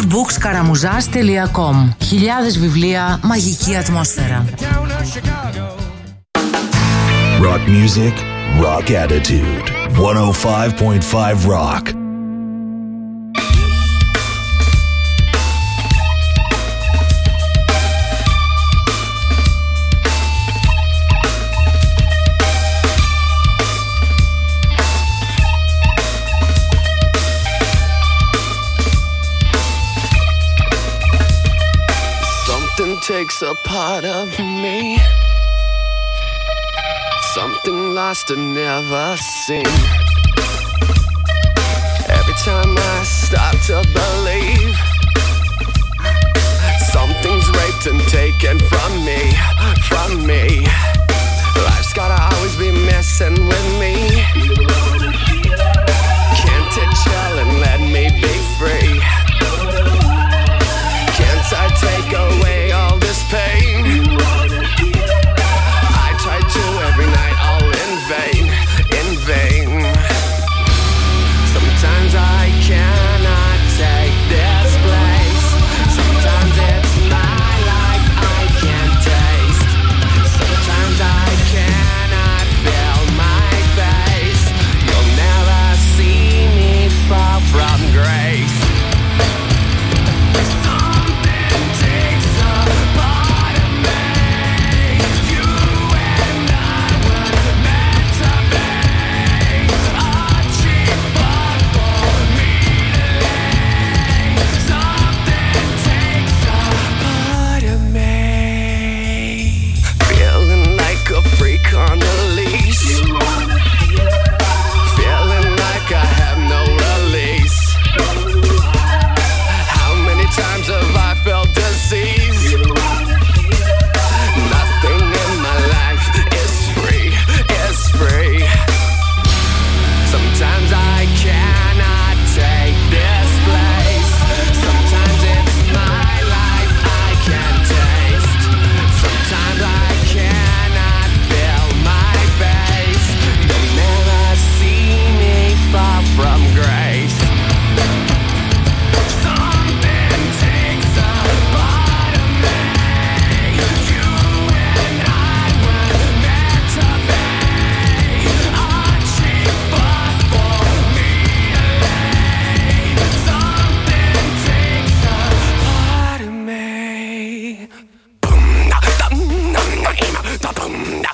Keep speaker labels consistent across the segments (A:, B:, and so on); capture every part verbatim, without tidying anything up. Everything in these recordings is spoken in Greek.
A: worldbookskaramuzas τελεία com. Χιλιάδες βιβλία, μαγική ατμόσφαιρα.
B: Rock music, rock attitude. one oh five point five Rock.
C: Something takes a part of me. Something lost and never seen. Every time I start to believe something's raped and taken from me, from me. Life's gotta always be messing with me. Can't it chill and let me be free? Can't I take away all this pain? I try to every night, all in vain, in vain. Sometimes I cannot take this place. Sometimes it's my life I can't taste. Sometimes I cannot feel my face. You'll never see me fall from grace. On a leash, feeling like I have no release. How many times have I felt disease? Nothing in my life is free, is free. Sometimes I cannot take this place. Sometimes it's my life I can't taste. Sometimes I cannot feel my face. You'll never see me fall from grace. Something takes a part of me. You and I were meant to be. A cheap butt for me to lay. Something takes a part of me. Boom, da, da, da, da, da, da,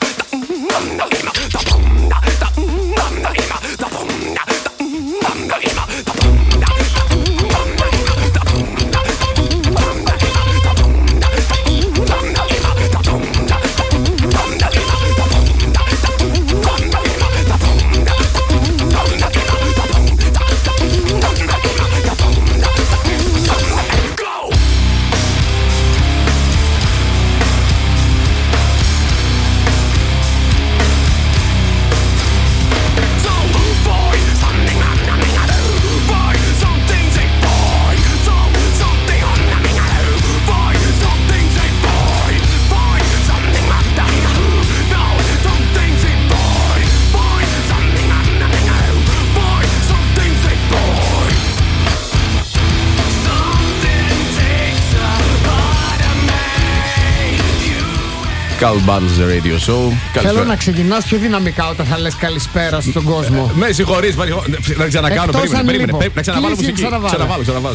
D: Carl Battles The Radio Show.
E: Θέλω να ξεκινάς πιο δυναμικά όταν θα λες καλησπέρα στον κόσμο.
D: Με συγχωρείς, να ξανακάνω. Περίμενε, περίμενε. Να ξαναβάλω μουσική. Ξαναβάλω, ξαναβάλω.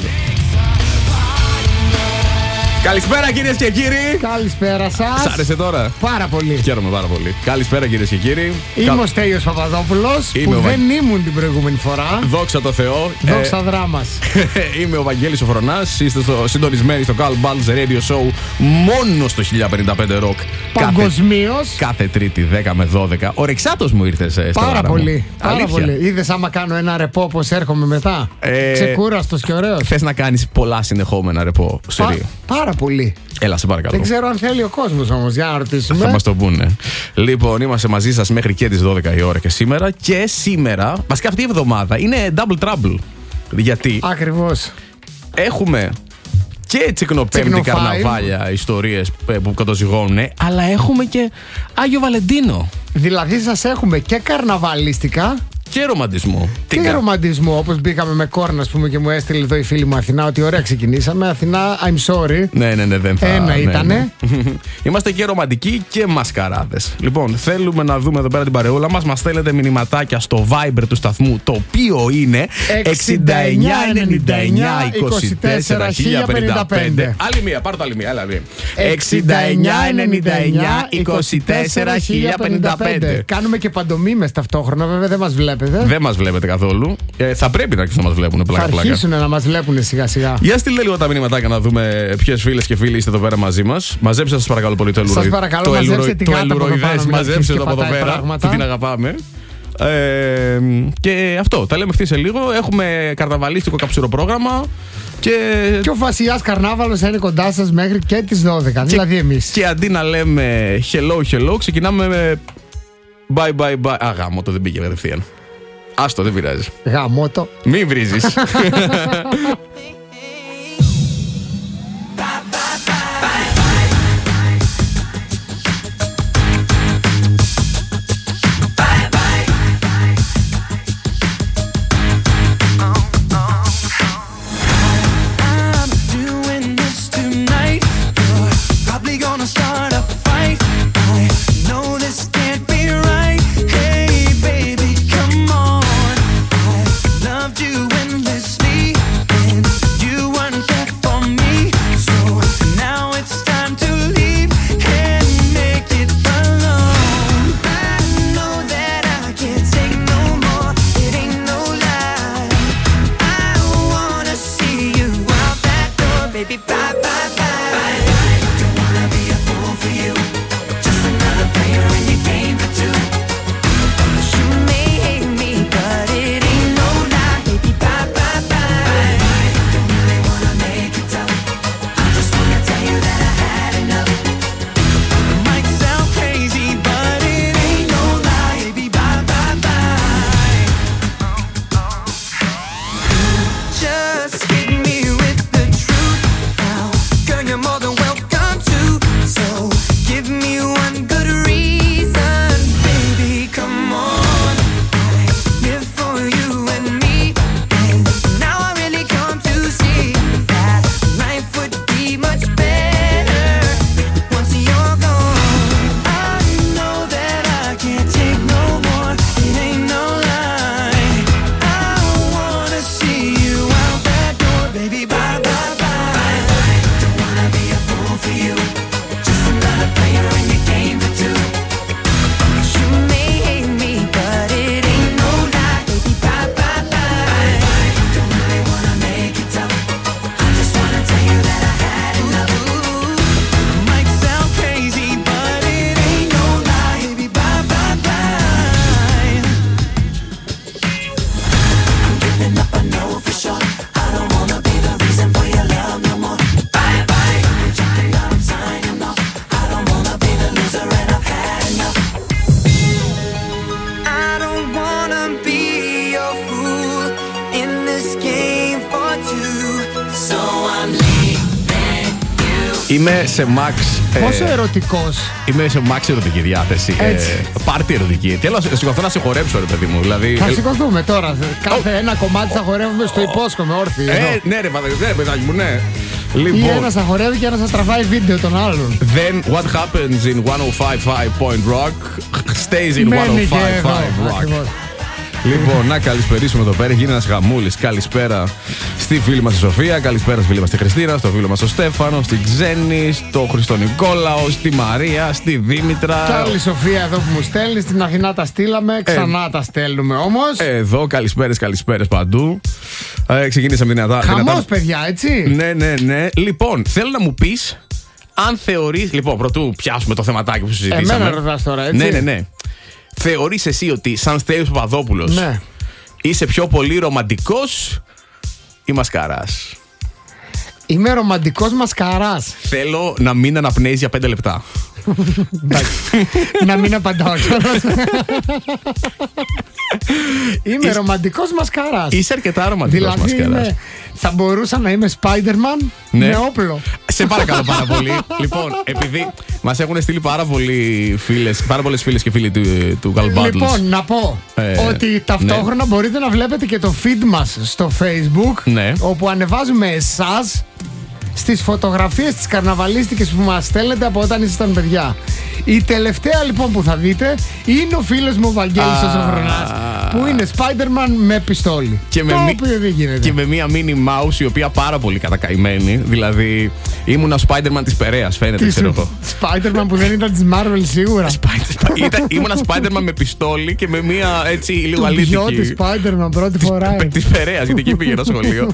D: Καλησπέρα κυρίες και κύριοι.
E: Καλησπέρα σας.
D: Σ' άρεσε τώρα?
E: Πάρα πολύ.
D: Χαίρομαι πάρα πολύ. Καλησπέρα κυρίες και κύριοι.
E: Είμαι Καλ... ο Στέλιος Παπαδόπουλος που ο... δεν ήμουν την προηγούμενη φορά.
D: Δόξα τω Θεώ.
E: Δόξα ε... δράμας.
D: Είμαι ο Βαγγέλης ο Φρονάς. Είστε στο... συντονισμένοι στο Carl Battles Radio Show μόνο στο χίλια πενήντα πέντε Rock.
E: Παγκοσμίως.
D: Κάθε... κάθε Τρίτη δέκα με δώδεκα. Ο Ρεξάτος μου ήρθες. Ε,
E: πάρα πολύ. Πάρα πολύ. Είδες άμα κάνω ένα ρεπό πως έρχομαι μετά. Ε... Ξεκούραστος και ωραίος.
D: Θες να κάνεις πολλά συνεχόμενα ρεπό?
E: Πα... Πάρα πολύ.
D: Έλα, σε παρακαλώ.
E: Δεν ξέρω αν θέλει ο κόσμος όμως, για να ρωτήσουμε.
D: Θα μας το πούνε. Λοιπόν, είμαστε μαζί σας μέχρι και τις δώδεκα η ώρα και σήμερα. Και σήμερα, βασικά αυτή η εβδομάδα, είναι double trouble. Γιατί
E: ακριβώς
D: έχουμε και τσικνοπέμπτη καρναβάλια, ιστορίες που κατοζυγώνουν, αλλά έχουμε και Άγιο Βαλεντίνο.
E: Δηλαδή σας έχουμε και καρναβαλίστικα
D: Και ρομαντισμό.
E: Τι και ρομαντισμό, όπως μπήκαμε με κόρνα, ας πούμε, και μου έστειλε εδώ η φίλη μου Αθηνά ότι ωραία ξεκινήσαμε. Αθηνά, I'm sorry.
D: Ναι, ναι, ναι, δεν θα.
E: Ένα
D: ναι,
E: ήτανε.
D: Ναι. Είμαστε και ρομαντικοί και μασκαράδες. Λοιπόν, θέλουμε να δούμε εδώ πέρα την παρεούλα μας. Μας στέλνετε μηνυματάκια στο Viber του σταθμού, το οποίο είναι
E: εξήντα εννιά ενενήντα εννιά είκοσι τέσσερα χίλια πενήντα πέντε.
D: Άλλη μία, πάρω το άλλη μία.
E: εξήντα εννιά ενενήντα εννιά είκοσι τέσσερα χίλια πενήντα πέντε. Κάνουμε και παντομήμες ταυτόχρονα, βέβαια δεν μας βλέπετε.
D: Δεν μας βλέπετε καθόλου. Ε, θα πρέπει να αρχίσουν να μας βλέπουν. Πλάκα,
E: θα αρχίσουν πλάκα. να μας βλέπουν σιγά σιγά.
D: Για στείλτε λίγο τα μηνυματάκια να δούμε ποιες φίλες και φίλοι είστε εδώ πέρα μαζί μας. Μαζέψτε σας παρακαλώ πολύ το ελουροειδές.
E: Σας παρακαλώ, μαζέψτε την κάρτα από εδώ πάνω.
D: Μαζέψτε το από εδώ πέρα. Τι την αγαπάμε. Ε, και αυτό, τα λέμε ευθύ σε λίγο. Έχουμε καρναβαλίστικο καψουροπρόγραμμα. Και...
E: και ο Βασιλιάς Καρνάβαλος είναι κοντά σας μέχρι και τις δώδεκα. Και... δηλαδή εμείς.
D: Και αντί να λέμε hello, hello, ξεκινάμε με bye, bye, bye. Α, γάμο, το δεν πήγε κατευθείαν. Άστο, δεν πειράζει.
E: Γαμώτο.
D: Μην βρίζεις. Είμαι σε max.
E: Πόσο ε, ερωτικός.
D: Είμαι σε max ερωτική διάθεση.
E: Έτσι.
D: Ε, πάρτι ερωτική. Θέλω να σηκωθώ να σε χορέψω, ρε παιδί μου. Δηλαδή,
E: θα σηκωθούμε τώρα. Κάθε oh. ένα κομμάτι θα χορεύουμε στο υπόσχομαι, όρθιοι.
D: Ε, ναι, ρε παιδάκι μου, ναι.
E: Λοιπόν, ή ένας θα χορεύει και ένας θα στραβάει βίντεο των άλλων.
D: Then what happens in εκατόν πενήντα πέντε point rock stays in εκατόν πενήντα πέντε rock. Ακριβώς. Λοιπόν, να καλησπερίσουμε εδώ πέρα. Γίνει ένας γαμούλης. Καλησπέρα στη φίλη μας τη Σοφία. Καλησπέρα στη φίλη μας τη Χριστίνα. Στο φίλο μας τον Στέφανο. Στη Ξένη. Στο Χριστό Νικόλαο. Στη Μαρία. Στη Δήμητρα.
E: Και άλλη Σοφία εδώ που μου στέλνει. Στην Αθηνά τα στείλαμε. Ξανά ε, τα στέλνουμε όμως.
D: Εδώ καλησπέρες, καλησπέρες παντού. Ε, ξεκινήσαμε δυνατά.
E: Χαμός,
D: δυνατά.
E: παιδιά, έτσι.
D: Ναι, ναι, ναι. Λοιπόν, θέλω να μου πεις αν θεωρείς. Λοιπόν, πρωτού πιάσουμε το θεματάκι που συζητήσαμε.
E: Εμένα ρωτάς τώρα, έτσι.
D: Ναι, ναι, ναι. Θεωρείς εσύ ότι σαν Στέλιος Παπαδόπουλος
E: ναι. είσαι
D: πιο πολύ ρομαντικός ή μασκαράς?
E: Είμαι ρομαντικός μασκαράς.
D: Θέλω να μην αναπνέεις για πέντε λεπτά.
E: Να μην απαντάω κιόλας. Είμαι ρομαντικός μασκαράς.
D: Είσαι αρκετά ρομαντικός
E: δηλαδή
D: μασκαράς.
E: είμαι, θα μπορούσα να είμαι Spider-Man
D: Ναι.
E: με όπλο.
D: Σε παρακαλώ πάρα πολύ. Λοιπόν, επειδή μας έχουν στείλει πάρα, πολλοί φίλες, πάρα πολλές φίλες και φίλοι του, του Gal Battles.
E: Λοιπόν, να πω
D: Ε,
E: ότι ταυτόχρονα
D: ναι.
E: μπορείτε να βλέπετε και το feed μας στο Facebook,
D: Ναι.
E: όπου ανεβάζουμε εσάς στις φωτογραφίες τις καρναβαλίστικες που μας στέλνετε από όταν ήσασταν παιδιά. Η τελευταία λοιπόν που θα δείτε είναι ο φίλος μου ο Βαγγέλης ο Σοφρονάς, που είναι Spider-Man με πιστόλι.
D: Και με,
E: το
D: μη-
E: οποίο δεν γίνεται.
D: και με μία mini mouse η οποία πάρα πολύ κατακαημένη. Δηλαδή ήμουν ο Spider-Man της Περέας, φαίνεται,
E: Τι
D: ξέρω
E: σου-
D: εγώ.
E: Spider-Man που δεν ήταν της Marvel σίγουρα.
D: Spider- Ήταν- Ήμουν ένα Spider-Man με πιστόλι και με μία έτσι λίγο
E: Του
D: αλήθικη.
E: Μπιώτη Spider-Man πρώτη φορά. ε.
D: Τη Περέας, γιατί εκεί πήγαινα σχολείο.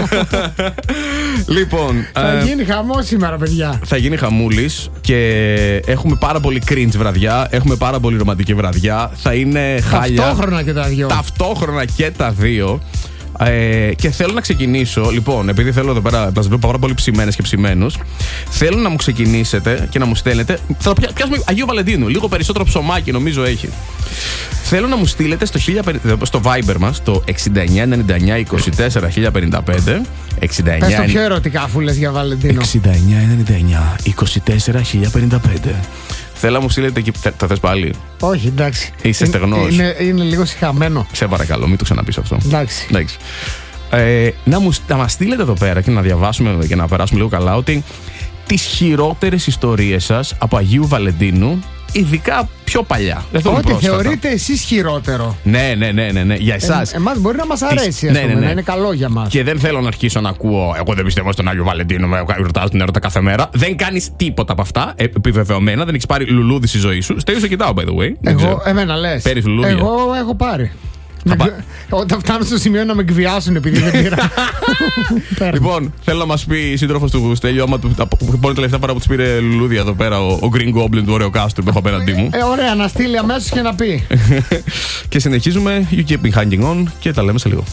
D: Λοιπόν.
E: Θα
D: ε,
E: γίνει χαμό σήμερα, παιδιά.
D: Θα γίνει χαμούλης και έχουμε πάρα πολύ cringe βραδιά. Έχουμε πάρα πολύ ρομαντική βραδιά. Θα είναι χάλια.
E: Ταυτόχρονα και τα δυο.
D: Ταυτόχρονα και τα δύο. Ε, και θέλω να ξεκινήσω, λοιπόν, επειδή θέλω εδώ πέρα να σα βλέπω πάρα πολύ ψημένες και ψημένους, θέλω να μου ξεκινήσετε και να μου στέλνετε. Θα πια- πιάσουμε Αγίου Βαλεντίνου. Λίγο περισσότερο ψωμάκι, νομίζω έχει. Θέλω να μου στείλετε στο, χίλια πενήντα στο Viber μας το εξήντα εννιά ενενήντα εννιά είκοσι τέσσερα χίλια πενήντα πέντε. εξήντα
E: Πες
D: εννιά
E: το πιο ερωτικά αφού λες για Βαλεντίνο.
D: εξήντα εννιά ενενήντα εννιά είκοσι τέσσερα χίλια πενήντα πέντε. Θέλω να μου στείλετε εκεί. θε- Το θες πάλι?
E: Όχι, εντάξει.
D: Είσαι
E: Είναι-
D: στεγνός.
E: Είναι, είναι λίγο συχαμένο.
D: Σε παρακαλώ, μην το ξαναπείς αυτό.
E: Εντάξει.
D: Εντάξει. Ε, να, μου, να μας στείλετε εδώ πέρα και να διαβάσουμε και να περάσουμε λίγο καλά ότι τις χειρότερες ιστορίες σας από Αγίου Βαλεντίνου, ειδικά πιο παλιά. Δεν θέλω
E: Ό,τι
D: πρόσφατα.
E: θεωρείτε εσείς χειρότερο.
D: Ναι, ναι, ναι, ναι, ναι. Για εσάς.
E: Ε, εμάς μπορεί να μας αρέσει, ας
D: ναι,
E: πούμε,
D: ναι, ναι.
E: να είναι καλό για μας.
D: Και δεν θέλω να αρχίσω να ακούω. Εγώ δεν πιστεύω στον Άγιο Βαλεντίνο, με εορτάζω την ερώτα κάθε μέρα. Δεν κάνεις τίποτα από αυτά. ε, Επιβεβαιωμένα. Δεν έχεις πάρει λουλούδι στη ζωή σου. Στέλνω, σε κοιτάω, by the way. Δεν ξέρω.
E: Εγώ, εμένα λες.
D: Παίρνεις λουλούδια?
E: Εγώ έχω πάρει. Με
D: πα-
E: γκ- Όταν φτάνω στο σημείο να με εκβιάσουν επειδή δεν πήρα. Παίρνω.
D: Λοιπόν, θέλω να μας πει η σύντροφος του Στέλιου, άμα του πόνε τελευταία φορά που της πήρε λουλούδια εδώ πέρα, ο, ο Green Goblin του ωραίου κάστρου που έχω απέναντί μου.
E: Ε, ωραία, να στείλει αμέσως και να πει.
D: Και συνεχίζουμε. You keep me hanging on και τα λέμε σε λίγο.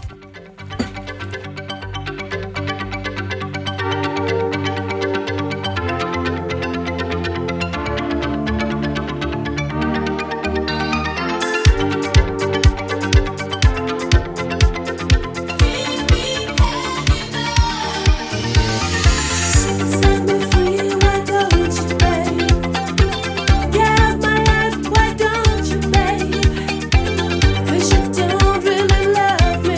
F: Set me free, why don't you, babe? Get my life, why don't you, babe? 'Cause you don't really love me.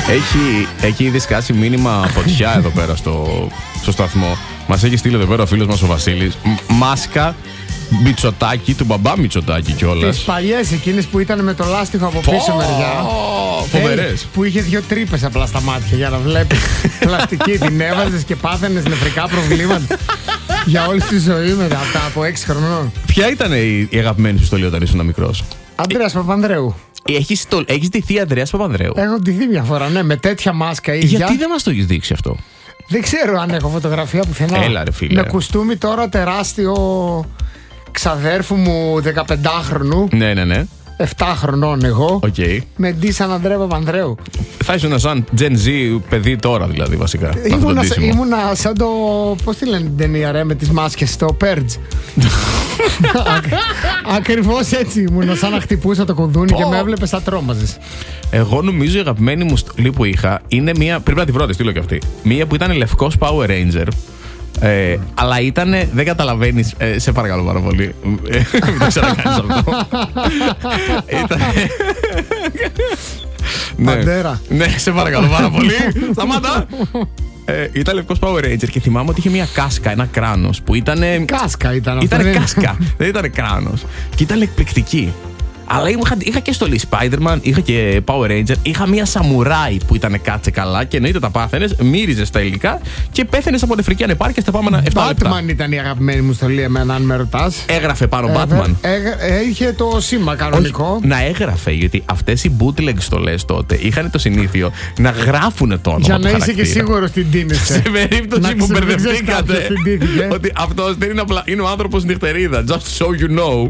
D: Έχει, έχει ήδη σκάσει μήνυμα φωτιά εδώ πέρα στο, στο σταθμό. Μας έχει στείλει εδώ πέρα ο φίλος μας ο Βασίλης. Μ- Μάσκα Μητσοτάκη, του μπαμπά Μητσοτάκη κιόλας.
E: Τις παλιές εκείνες που ήταν με το λάστιχο από πίσω μεριά.
D: Φοβερές.
E: Που είχε δύο τρύπες απλά στα μάτια για να βλέπεις. Πλαστική, την έβαζες και πάθαινες νευρικά προβλήματα. Για όλη τη ζωή μετά από έξι χρονών.
D: Ποια ήταν η, η αγαπημένη σου στολή όταν ήσουν μικρός?
E: Ανδρέας Παπανδρέου.
D: Έχεις, το, έχεις ντυθεί Ανδρέας Παπανδρέου?
E: Έχω ντυθεί μια φορά, ναι, με τέτοια μάσκα ίδια.
D: Γιατί δεν μας το έχεις δείξει αυτό?
E: Δεν ξέρω αν έχω φωτογραφία πουθενά.
D: Έλα, ρε φίλε.
E: Με κουστούμι τώρα τεράστιο ξαδέρφου μου δεκαπεντάχρονου.
D: Ναι, ναι, ναι.
E: επτά χρονών εγώ.
D: Οκ. Okay.
E: Με ντύ σαν Ανδρέα Παπανδρέου.
D: Θα ήσουν σαν Gen Z παιδί τώρα δηλαδή βασικά.
E: Ήμουνα, ήμουνα σαν το. Πώς τη λένε την ταινία ρε με τις μάσκες, το Purge. Ακριβώς έτσι ήμουνα, σαν να χτυπούσα το κουδούνι και με έβλεπε σαν τρόμαζες.
D: Εγώ νομίζω η αγαπημένη μου στολή που είχα είναι μία. Πρέπει να τη βρω, τη στείλω κι αυτή. Μία που ήταν λευκός Power Ranger. Ε, αλλά ήταν, δεν καταλαβαίνεις, ε, σε παρακαλώ πάρα πολύ. Ε, μην το ξανακάνεις αυτό. Ήταν.
E: Παντέρα.
D: Ναι, ναι, σε παρακαλώ πάρα πολύ. Σταμάτα. Ε, ήταν λευκός Power Ranger και θυμάμαι ότι είχε μια κάσκα, ένα κράνος που ήταν.
E: Κάσκα ήταν αυτό.
D: Ήταν κάσκα, δεν ήταν κράνος. Και ήταν εκπληκτική. Αλλά είχα, είχα και στολή Spider-Man, είχα και Power Ranger, είχα μία σαμουράι που ήταν κάτσε καλά και εννοείται τα πάθαινες, μύριζες τα υλικά και πέθαινες από νεφρική ανεπάρκεια στα επόμενα επτά λεπτά.
E: Batman ήταν η αγαπημένη μου στολή, εμένα, αν με ρωτάς.
D: Έγραφε πάνω
E: Ε,
D: Batman.
E: ε, ε, είχε το σήμα κανονικό.
D: Όχι, να έγραφε, γιατί αυτές οι bootleg στολές τότε είχαν το συνήθειο να γράφουν το όνομα
E: Για
D: του
E: να είσαι
D: χαρακτήρα.
E: και σίγουρος την τίνεσαι.
D: Σε περίπτωση
E: Να
D: που
E: ξέρεις κάποιος
D: μπερδευτήκατε
E: την τύχηκε.
D: ότι αυτός δεν είναι απλά, είναι ο άνθρωπος νυχτερίδα. Just so you know.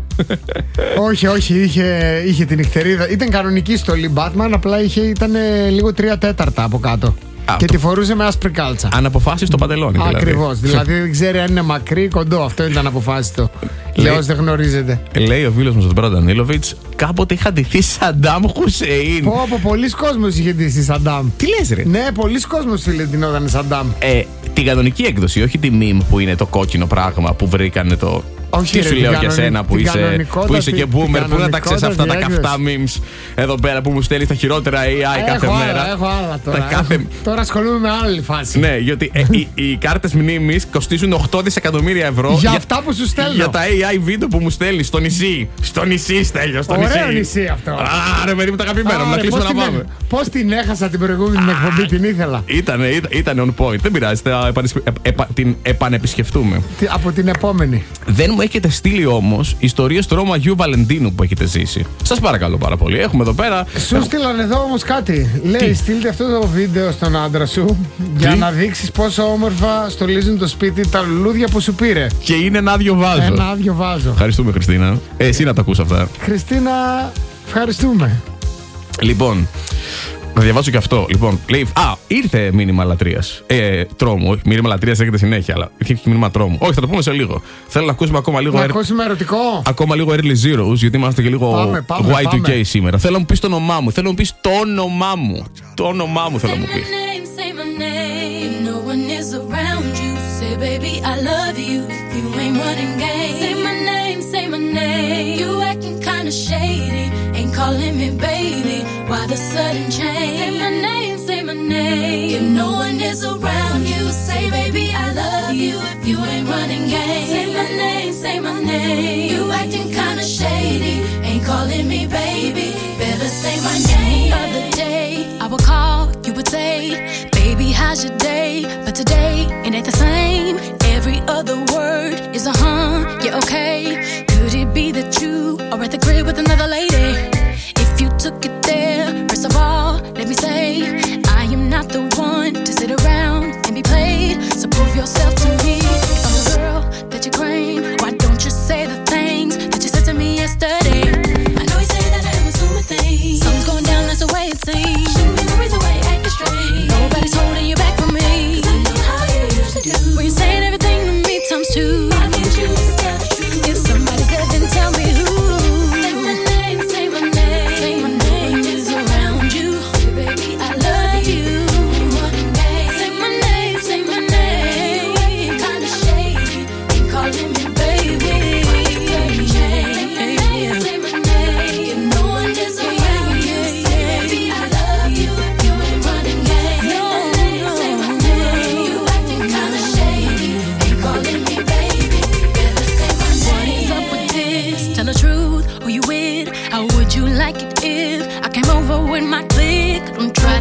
E: Όχι, όχι, είχε, είχε την νυχτερίδα. Ήταν κανονική στολή Batman, απλά είχε, ήταν ε, λίγο τρία τέταρτα από κάτω.
D: Α,
E: και
D: το-
E: τη φορούσε με άσπρη κάλτσα.
D: Αναποφάσιστο παντελόνι. Δηλαδή.
E: Ακριβώς. Δηλαδή δεν ξέρει αν είναι μακρύ ή κοντό. Αυτό ήταν αποφάσιστο.
D: Λέει-
E: Λέω, δεν γνωρίζετε.
D: Λέει ο φίλος μας ο Μπρόντα Ντανίλοβιτς, κάποτε είχα ντυθεί Σαντάμ Χουσεΐν.
E: Πω, από πολλοί κόσμος είχε ντυθεί Σαντάμ.
D: Τι λες ρε?
E: Ναι, πολλοί κόσμος φίλε ντυνόταν Σαντάμ.
D: Ε, την κανονική έκδοση, όχι τη meme που είναι το κόκκινο πράγμα που βρήκανε το.
E: Όχι,
D: Τι
E: ρε,
D: σου
E: την
D: λέω για
E: κανονι-
D: σένα που
E: την
D: είσαι,
E: κανονικότατη-
D: που είσαι και
E: την
D: boomer, πού να τα ξέρεις αυτά τα
E: κανονικότατη
D: καυτά memes εδώ πέρα που μου στέλνει τα χειρότερα έι άι κάθε
E: έχω
D: μέρα.
E: άλλα, έχω άλλα τώρα.
D: Τα κάθε...
E: Έχω- Τώρα ασχολούμαι με άλλη φάση.
D: Ναι, γιατί ε, οι, οι κάρτες μνήμης κοστίζουν οκτώ δισεκατομμύρια ευρώ
E: Για αυτά που σου στέλνω.
D: για τα έι άι βίντεο που μου στέλνει στο νησί. Στο νησί, Στέλιο, στο νησί.
E: Ωραίο νησί αυτό.
D: Άρα, παιδί μου, τα αγαπημένα μου, να κλείσουμε να πάμε.
E: Πώ την έχασα την προηγούμενη την εκπομπή, την ήθελα.
D: Ήτανε, ήταν, ήτανε on point. Δεν πειράζει, θα επανεσ- επ- επα- την επανεπισκεφτούμε.
E: Τι- Από την επόμενη.
D: Δεν μου έχετε στείλει όμως ιστορίες του Ρώμα Αγίου Βαλεντίνου που έχετε ζήσει. Σας παρακαλώ πάρα πολύ. Έχουμε εδώ πέρα.
E: Σου στείλαν εδώ όμω κάτι. Λέει, στείλτε αυτό το βίντεο στον άντρα σου για
D: Τι?
E: να δείξει πόσο όμορφα στολίζουν το σπίτι τα λουλούδια που σου πήρε.
D: Και είναι ένα άδειο βάζο.
E: Ένα άδειο βάζο.
D: Ευχαριστούμε, Χριστίνα. Ε, εσύ να τα ακούς αυτά.
E: Χριστίνα, ευχαριστούμε.
D: Λοιπόν, να διαβάσω και αυτό. Λοιπόν, λέει. Α, ήρθε μήνυμα λατρείας. Ε, τρόμου. Όχι, μήνυμα λατρείας έχετε συνέχεια, αλλά είχε και μήνυμα τρόμου. Όχι, θα το πούμε σε λίγο. Θέλω να ακούσουμε ακόμα λίγο.
E: Να
D: ερ-
E: ακούσουμε ερωτικό.
D: Ακόμα λίγο early zeros, γιατί είμαστε και λίγο
E: Πάμε, πάμε,
D: γουάι του κέι
E: πάμε.
D: σήμερα. Θέλω να μου πεις το όνομά μου. Θέλω να μου πεις το όνομά μου. Το όνομά μου θέλω να μου πεις.
F: Say my name, no one is around you. Say, baby, I love you. If you ain't running game, say my name, say my name. You acting kinda shady, ain't calling me baby. Why the sudden change? Say my name, say my name. If no one is around you, say, baby, I love you. If you ain't running game, say my name, say my name. You acting kinda shady, ain't calling me baby. Better say my name. Other day, I would call, you would say, baby, how's your day? But today, it ain't the same. Every other word is a huh, yeah, okay. Could it be that you are at the crib with another lady? If you took it there, first of all, let me say, I am not the one to sit around and be played. So prove yourself to me. If I'm the girl that you claim, why don't you say the things that you said to me yesterday? I know you say that I am assuming things. Something's going down, that's the way it seems. Shouldn't be no reason why you acting strange. Nobody's holding you back from me. 'Cause I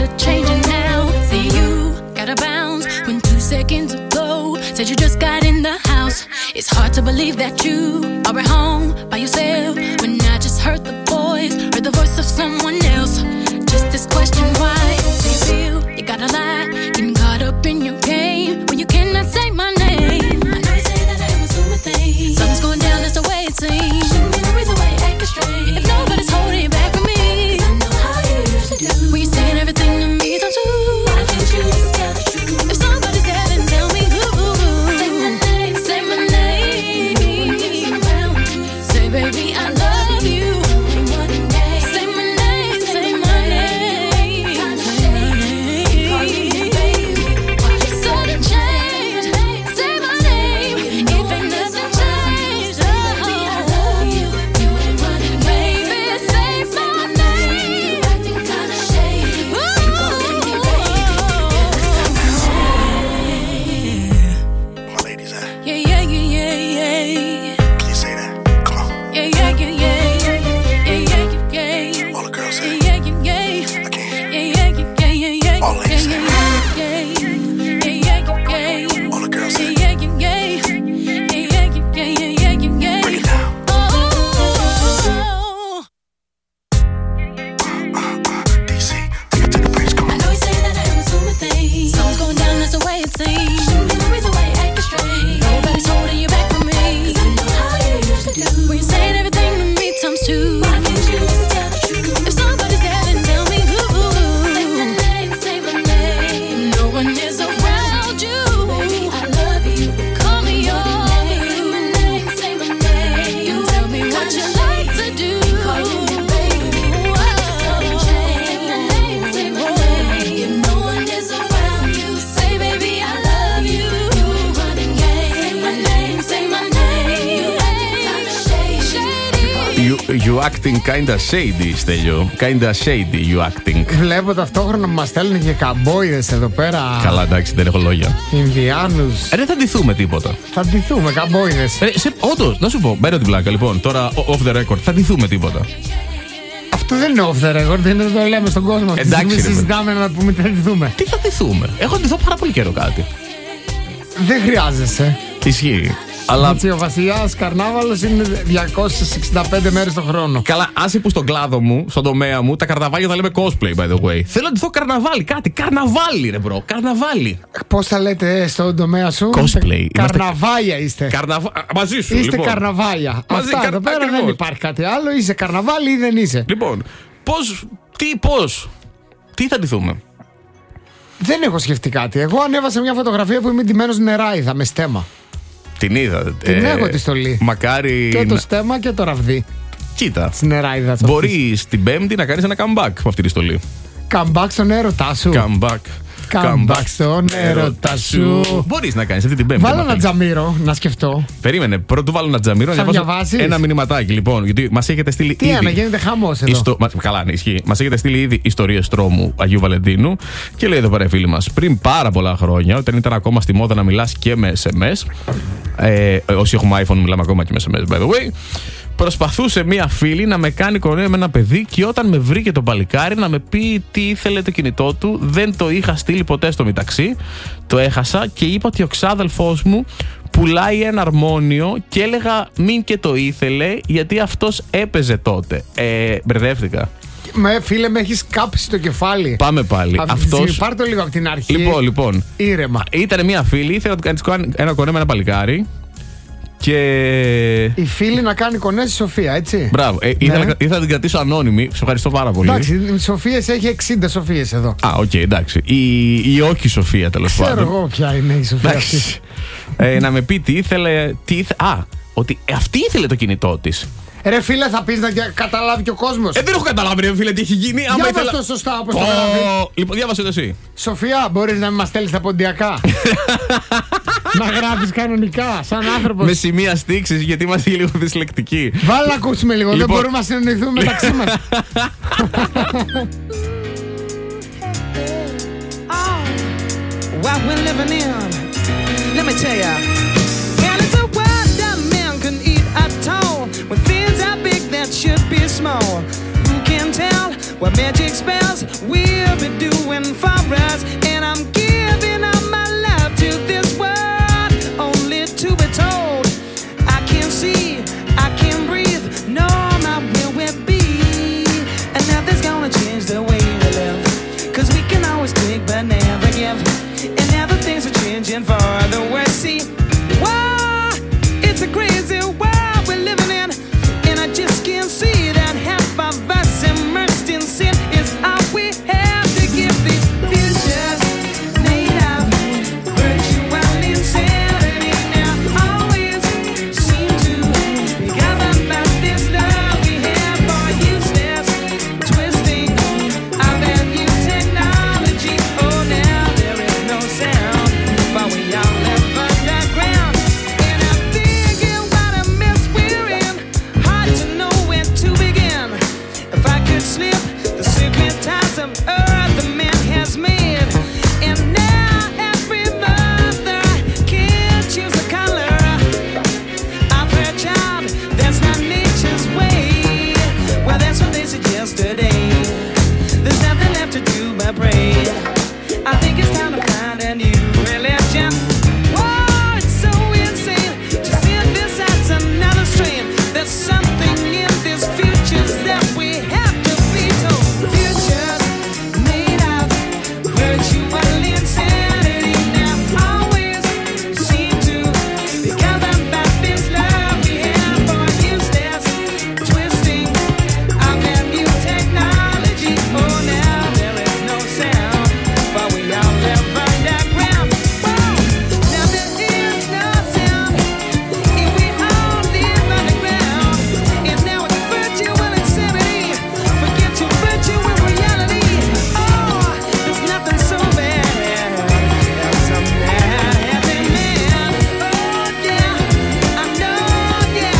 F: are changing now. See you gotta bounce when two seconds ago said you just got in the house. It's hard to believe that you are at home by yourself when I just heard the voice, heard the voice of someone else. Just this question, why do you feel you gotta lie, getting caught up in your game when you cannot say my name? I know you say that I am assuming things. Something's going down, that's the way it seems. Shouldn't be no reason why you're acting strange. If nobody's holding you back from me, 'cause I know how you used to do. When you're saying everything to me, don't you? Why can't you just tell the truth? If somebody's there, then tell me who. Say my name, say my name. Say, baby, I love you. Say my name, say my name. Sudden change. Say my name. Even nothing changed. Oh, baby, say my name. Acting kinda shady.
G: My ladies, uh,
F: Yeah, yeah, yeah, yeah, yeah.
G: can you say that? Come on.
F: Yeah, yeah, yeah, yeah, yeah, yeah, yeah, yeah.
G: All the girls say
F: Yeah,
G: it.
F: yeah, yeah, yeah.
G: I can't.
F: Yeah, yeah, yeah, yeah, yeah.
G: All ladies say it.
F: Yeah, yeah, yeah, yeah.
G: All the girls say
F: Yeah,
G: it.
F: yeah, yeah, yeah. Yeah, yeah, yeah, yeah, yeah, yeah.
G: Break it down.
F: Oh.
G: D C, take it to the bridge. Come
F: I
G: on.
F: know you say that I am assuming things. Something's going down, that's the way it seems. Shouldn't be no reason why you're acting strange. Nobody's holding you back from me. 'Cause I know how you used to do. When you're saying everything to me times two. Why can't you just tell the truth? If somebody's there, then tell me who. Say my name, say my name. No one is around you. Baby, I love you. Call me yours. Say my name, say my name. You tell me what you like to do. Calling me baby. Sudden change. Say my name, say my name. If no one is around you, say baby, I love you. Running game. Say my name, say my name. You acting kinda shady.
D: You, you acting kinda shady, Στέλιο. Kinda shady, you acting.
E: Βλέπω ταυτόχρονα που μας στέλνουν και καμπόιδες εδώ πέρα.
D: Καλά, εντάξει, δεν έχω λόγια.
E: Ινδιάνους.
D: Ε, δεν θα ντυθούμε τίποτα.
E: Θα ντυθούμε καμπόιδες.
D: Ε, σε, όντως, να σου πω, μπαίνω την πλάκα. Λοιπόν, τώρα off the record, θα ντυθούμε τίποτα.
E: Αυτό δεν είναι off the record, δεν το λέμε στον κόσμο. Αυτή τη
D: Εντάξει,
E: στιγμή
D: ρε,
E: συζητάμε να πούμε τι θα ντυθούμε.
D: Τι θα ντυθούμε. Έχω ντυθώ πάρα πολύ καιρό κάτι.
E: Δεν χρειάζεσαι.
D: Ισχύει. Αλλά
E: Έτσι, ο βασιλιάς καρνάβαλος είναι διακόσιες εξήντα πέντε μέρες το χρόνο.
D: καλά, άσε που στον κλάδο μου, στον τομέα μου, τα καρναβάλια τα λέμε cosplay, by the way. Θέλω να ντυθώ καρναβάλι, κάτι. Καρναβάλι, ρε μπρο. Καρναβάλι.
E: Πώς θα λέτε στον τομέα σου?
D: Cosplay.
E: Καρναβάλια είστε.
D: Καρναβα... Μαζί σου,
E: Είστε
D: λοιπόν.
E: καρναβάλια.
D: Μαζί,
E: Αυτά
D: καρ-
E: εδώ πέρα
D: ακριβώς.
E: δεν υπάρχει κάτι άλλο. Είσαι καρναβάλι ή δεν είσαι.
D: Λοιπόν, πώς, τι, πώς, τι θα ντυθούμε.
E: Δεν έχω σκεφτεί κάτι. Εγώ ανέβασα μια φωτογραφία που είμαι ντυμένος νεράιδα με στέμα.
D: Την είδα.
E: Την έχω τη στολή.
D: Μακάρι.
E: Και το
D: να-
E: στέμα και το ραβδί
D: Κοίτα.
E: τη νεράιδα.
D: Μπορεί την Πέμπτη να κάνει ένα comeback με αυτή τη στολή.
E: Comeback στον έρωτά σου.
D: Comeback.
E: Comeback στον έρωτα σου.
D: Μπορεί να κάνει αυτή την Πέμπτη.
E: Βάλω
D: με
E: ένα
D: αυτή.
E: τζαμίρο να σκεφτώ.
D: Περίμενε, πρώτου βάλω ένα τζαμίρο να
E: Θα
D: διαβάσω
E: διαβάσεις?
D: ένα μηνυματάκι. Λοιπόν, γιατί μα έχετε στείλει
E: Τι
D: ήδη.
E: να γίνεται χαμός εδώ.
D: Ιστο... Μα... Καλά, ναι, ισχύει. Μα έχετε στείλει ήδη ιστορίες τρόμου Αγίου Βαλεντίνου και λέει εδώ πέρα, φίλοι μα, πριν πάρα πολλά χρόνια, όταν ήταν ακόμα στη μόδα να μιλά και με ες εμ ες. Ε, όσοι έχουμε iPhone, μιλάμε ακόμα και με ες εμ ες, by the way. Προσπαθούσε μία φίλη να με κάνει κοροϊδία με ένα παιδί και όταν με βρήκε το παλικάρι να με πει τι ήθελε το κινητό του, δεν το είχα στείλει ποτέ στο μεταξύ. Το έχασα και είπα ότι ο ξάδελφός μου πουλάει ένα αρμόνιο και έλεγα μην και το ήθελε γιατί αυτός έπαιζε τότε. Ε, μπερδεύτηκα.
E: Με, φίλε, με έχεις κάψει το κεφάλι.
D: Πάμε πάλι.
E: Αυτή τη στιγμή,
D: Αυτός...
E: πάρ' το λίγο από την αρχή.
D: Λοιπόν, λοιπόν.
E: Ήρεμα.
D: Ήταν μία φίλη, ήθελε να του κάνει ένα κορέ με ένα παλικάρι. Και.
E: Η φίλη να κάνει κονές στη Σοφία, έτσι.
D: Μπράβο. Ε, ήθελα,
E: Ναι.
D: ήθελα να την κρατήσω ανώνυμη. Σε ευχαριστώ πάρα πολύ.
E: Εντάξει, η Σοφία έχει εξήντα Σοφίες εδώ.
D: Α, οκ, okay, εντάξει. Η, η όχι Σοφία, τέλος
E: Ξέρω
D: πάντων.
E: εγώ ποια είναι η Σοφία αυτή.
D: Εντάξει. Ε, να με πει τι ήθελε. Τι ήθε... Α, ότι αυτή ήθελε το κινητό τη.
E: Ρε φίλε, θα πεις να δια- καταλάβει και ο κόσμος.
D: Ε, δεν έχω καταλάβει, ρε φίλε, τι έχει γίνει. Άμα
E: Διάβασε
D: ήθελα...
E: το σωστά όπως το
D: Ω,
E: γράφει.
D: Λοιπόν, διάβασε το εσύ.
E: Σοφία, μπορείς να μην μας στέλνεις τα ποντιακά. Να γράφεις κανονικά, σαν άνθρωπος.
D: Με σημεία στίξης, γιατί είμαστε λίγο δυσλεκτικοί.
E: Βάλε να ακούσουμε λίγο, δεν
D: Λοιπόν.
E: μπορούμε να συνεννοηθούμε μεταξύ μας.
H: What we're living in, let me tell ya. And it's a world that man can eat at all. When things are big that should be small. Who can tell what magic spells will be doing for us. And I'm giving all my love to this world, only to be told I can't see, I can't breathe, no, not where we'll be. And nothing's gonna change the way we live, 'cause we can always take but never give. And now the things are changing for the worse. See, whoa, it's a crazy world we're living in, and I just can't see that half of us immersed in sin is all we have to give. These futures made of virtual insanity now always seem to be governed by this love we have for useless twisting of that new technology. Oh, now there is no sound, but we all live underground. And I'm thinking what a mess we're in, hard to know where to begin. If I could slip the secret ties of earth the man has made, and now every mother can't choose a color of her child, that's not nature's way. Well, that's what they said yesterday. There's nothing left to do but pray. I think it's time to find a new religion. Whoa, it's so insane to see this as another strain. There's something in these futures that we have to be told. Futures made of virtual insanity now always seem to be governed by this love we have for useless twisting of that new technology. Oh, now there is no sound, but we all live underground. Whoa, now there is no sound, and we all live underground. And now it's virtual insanity. Forget your virtual reality. Oh, there's nothing so bad as a mad happy man. Oh yeah, I know, yeah.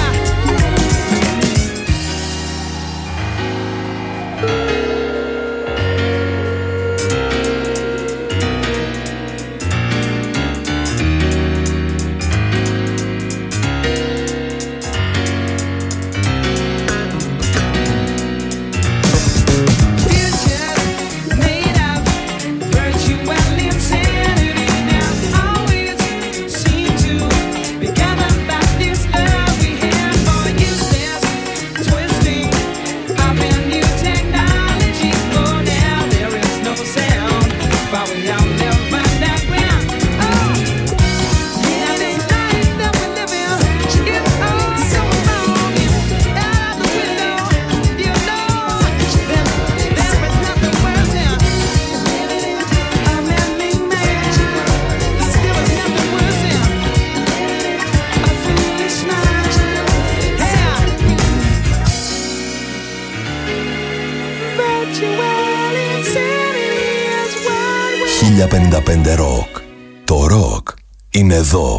H: Futures made of virtual insanity now always seem to be governed by this love we have for useless twisting of that new technology. Oh, now there is no sound, but we all live underground. Oh, yeah, this life that we live in is all so wrong. Out the window, you know that there is nothing worse than a man-made man. There is nothing worse than a foolish mind. Yeah. Virtual insanity is what we
B: χίλια πενήντα πέντε Rock. Το rock είναι εδώ.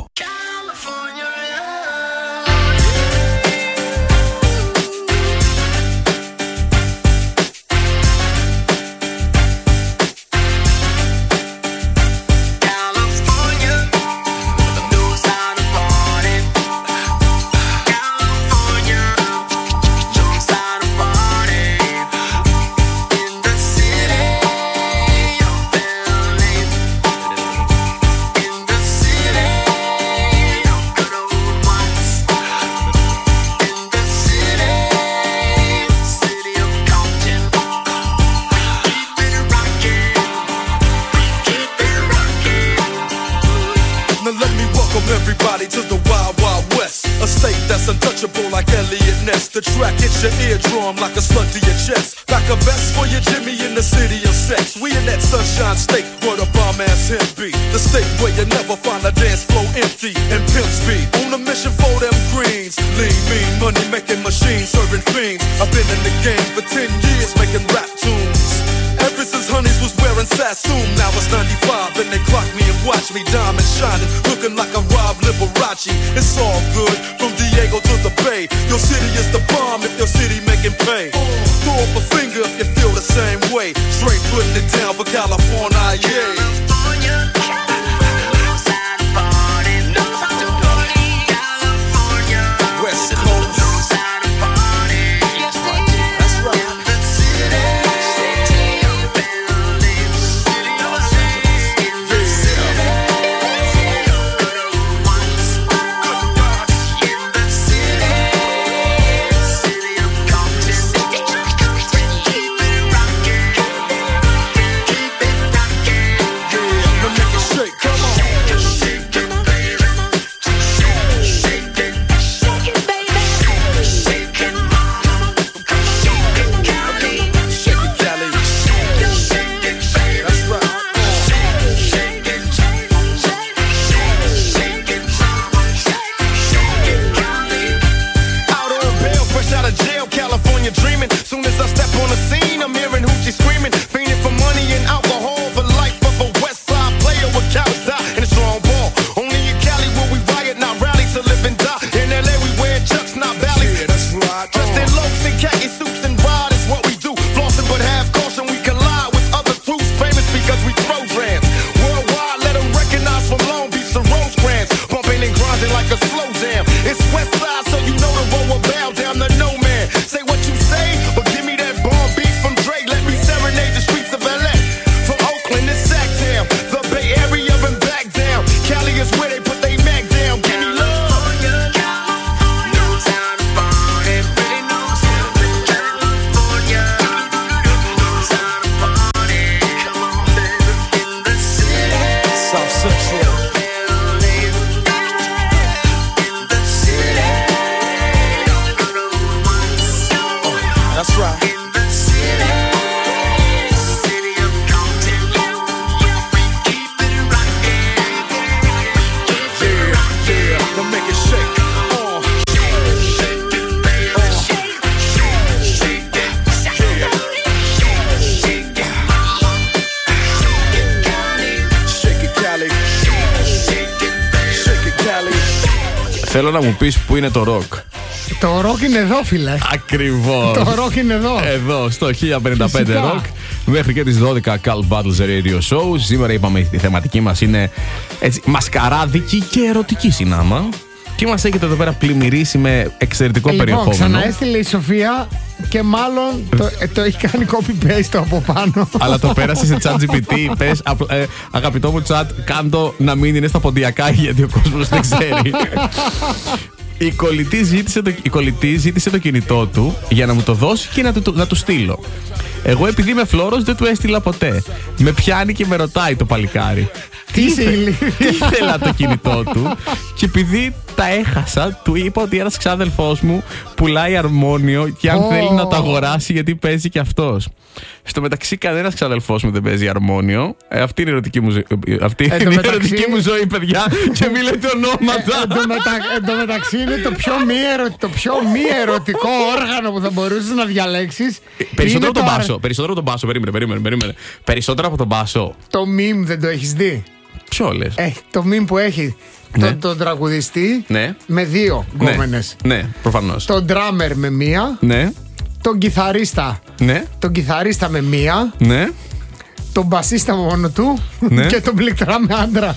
I: Now let me welcome everybody to the Wild Wild West, a state that's untouchable like Elliot Ness. The track hits your eardrum like a slug to your chest. Back a vest for your Jimmy in the city of sex. We in that sunshine state where the bomb ass him be. The state where you never find a dance floor empty and pimp speed. On a mission for them greens. Lean, mean, money making machines, serving fiends. I've been in the game for ten years making rap tunes. Ever since Honeys was wearing Sassoon, now it's ninety-five and they clock me and watch me diamond shining, looking like a Rob Liberace. It's all good from Diego to the Bay. Your city is the bomb if your city making pay. Throw up a finger if you feel the same way. Straight putting it down for California, yeah. West Coast. That's right.
D: Θέλω να μου πεις πού είναι το ροκ.
E: Το ροκ είναι εδώ, φίλε.
D: Ακριβώς.
E: Το ροκ είναι εδώ.
D: Εδώ, στο χίλια πενήντα πέντε
E: Φυσικά.
D: ροκ. Μέχρι και τις δώδεκα Cult Battles Radio Show. Σήμερα είπαμε η θεματική μας είναι έτσι, μασκαράδικη και ερωτική συνάμα. Και μας έχετε εδώ πέρα πλημμυρίσει με εξαιρετικό
E: Λοιπόν,
D: περιεχόμενο.
E: ξαναέστειλε η Σοφία και μάλλον το, ε, το έχει κάνει copy-paste από πάνω.
D: Αλλά το πέρασε σε chat τζι πι τι. Πες, απ- ε, αγαπητό μου chat, κάντο να μην είναι στα ποντιακά γιατί ο κόσμος δεν ξέρει. Η κολλητή, ζήτησε το, η κολλητή ζήτησε το κινητό του για να μου το δώσει και να του, να του στείλω. Εγώ επειδή είμαι φλόρος δεν του έστειλα ποτέ. Με πιάνει και με ρωτάει το παλικάρι.
E: Τι είσαι
D: ήθε-
E: ηλίθια.
D: τι ήθελα το κινητό του και επειδή τα έχασα, του είπα ότι ένας ξάδελφός μου πουλάει αρμόνιο και αν
E: Ω.
D: θέλει να το αγοράσει γιατί παίζει και αυτός. Στο μεταξύ, κανένας ξαδελφός μου δεν παίζει αρμόνιο. Ε, αυτή είναι η ερωτική μου ζωή. Αυτή
E: Εν τω
D: είναι η
E: μεταξύ-
D: ερωτική μου ζωή, παιδιά. Και μην λέτε ονόματα.
E: Εν τω μετα- εν τω μεταξύ είναι το πιο, μη ερω- το πιο μη ερωτικό όργανο που θα μπορούσες να διαλέξεις.
D: Περισσότερο
E: Είναι
D: από τον
E: το αρ-
D: μπάσο. Περισσότερο από τον μπάσο. Περίμενε, περίμενε, περίμενε. Περισσότερο από τον μπάσο.
E: Το meme δεν το έχεις δει.
D: Ποιο λες?
E: Ε, το meme που έχει
D: Ναι.
E: τον, τον τραγουδιστή
D: Ναι.
E: με δύο
D: Ναι,
E: γκόμενες.
D: ναι, προφανώς.
E: Τον drummer με μία,
D: Ναι,
E: τον κιθαρίστα,
D: ναι,
E: τον κιθαρίστα με μία,
D: ναι.
E: τον μπασίστα μόνο του
D: Ναι.
E: και τον πληκτρά με άντρα.